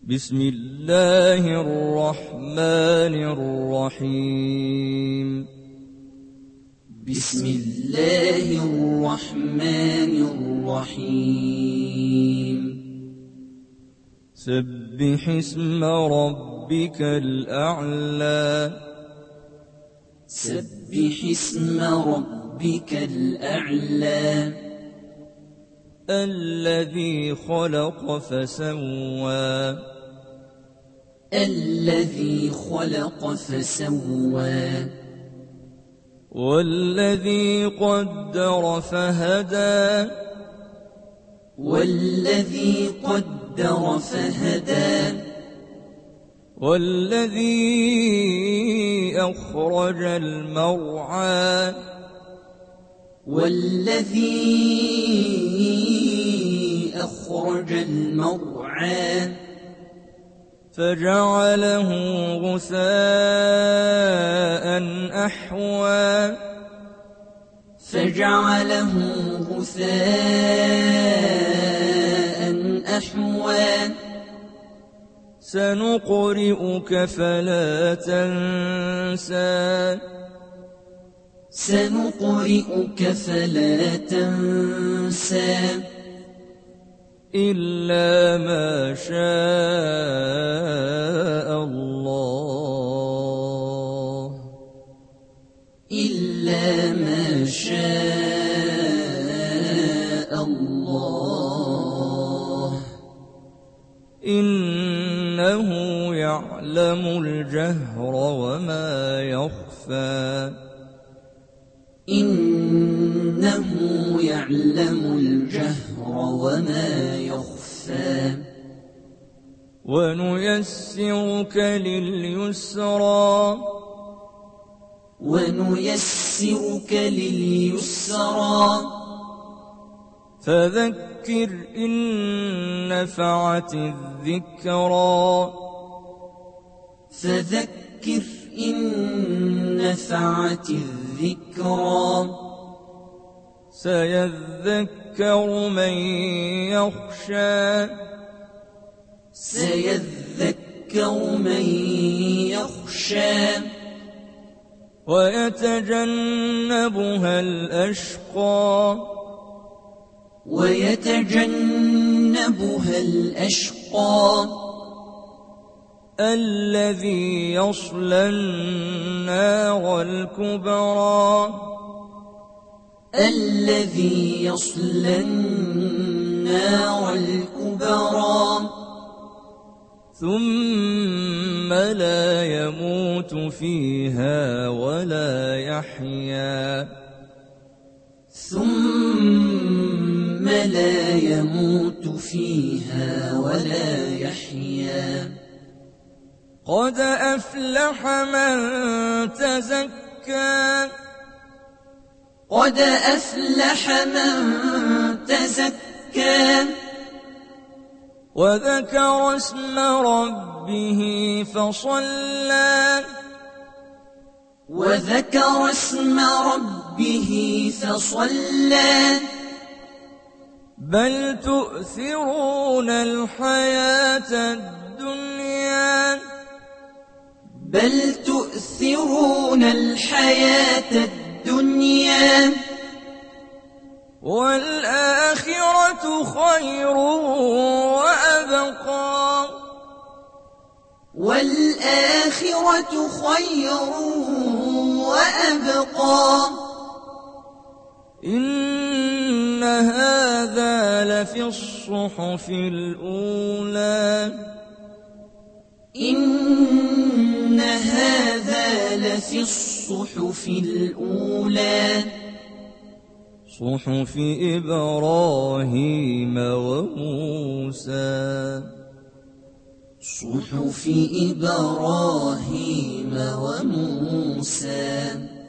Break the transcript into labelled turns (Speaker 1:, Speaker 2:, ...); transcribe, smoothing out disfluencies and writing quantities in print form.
Speaker 1: بسم الله الرحمن الرحيم.
Speaker 2: بسم الله الرحمن الرحيم.
Speaker 1: سبح اسم ربك الأعلى.
Speaker 2: سبح اسم ربك الأعلى.
Speaker 1: الذي خلق فسوى.
Speaker 2: الذي خلق فسوى.
Speaker 1: والذي قدر فهدى.
Speaker 2: والذي قدر فهدى.
Speaker 1: والذي أخرج المرعى.
Speaker 2: والذي أخرج المرعى.
Speaker 1: فجعله غثاء أحوى.
Speaker 2: فجعله غثاء أحوى.
Speaker 1: سنقرئك فلا تنسى.
Speaker 2: سنقرئك فلا تنسى.
Speaker 1: إلا ما شاء الله.
Speaker 2: إلا ما شاء الله.
Speaker 1: إنه يعلم الجهر وما يخفى.
Speaker 2: إنه يعلم الجهر وما يخفى.
Speaker 1: ونيسرك لليسرى.
Speaker 2: ونيسرك لليسرى.
Speaker 1: فذكر إن نفعت الذكرى.
Speaker 2: فذكر إن نفعت الذكرى.
Speaker 1: سيذكر من يخشى.
Speaker 2: سيذكر من يخشى.
Speaker 1: ويتجنبها الأشقى.
Speaker 2: ويتجنبها الأشقى.
Speaker 1: الذي يصلى النار الكبرى.
Speaker 2: الذي يصلى النار الكبرى.
Speaker 1: ثم لا يموت فيها ولا يحيا.
Speaker 2: ثم لا يموت فيها ولا يحيا.
Speaker 1: قد أفلح من تزكى.
Speaker 2: قد أفلح من تزكى.
Speaker 1: وذكر اسم ربه فصلى.
Speaker 2: وذكر اسم ربه فصلى.
Speaker 1: بل تؤثرون الحياة الدنيا.
Speaker 2: بل تؤثرون الحياة الدنيا.
Speaker 1: والآخرة خير وأبقى.
Speaker 2: والآخرة خير وأبقى.
Speaker 1: إن هذا لفي الصحف الأولى.
Speaker 2: إن هذا لفي الصحف الأولى.
Speaker 1: صحف إبراهيم وموسى.
Speaker 2: صحف إبراهيم وموسى.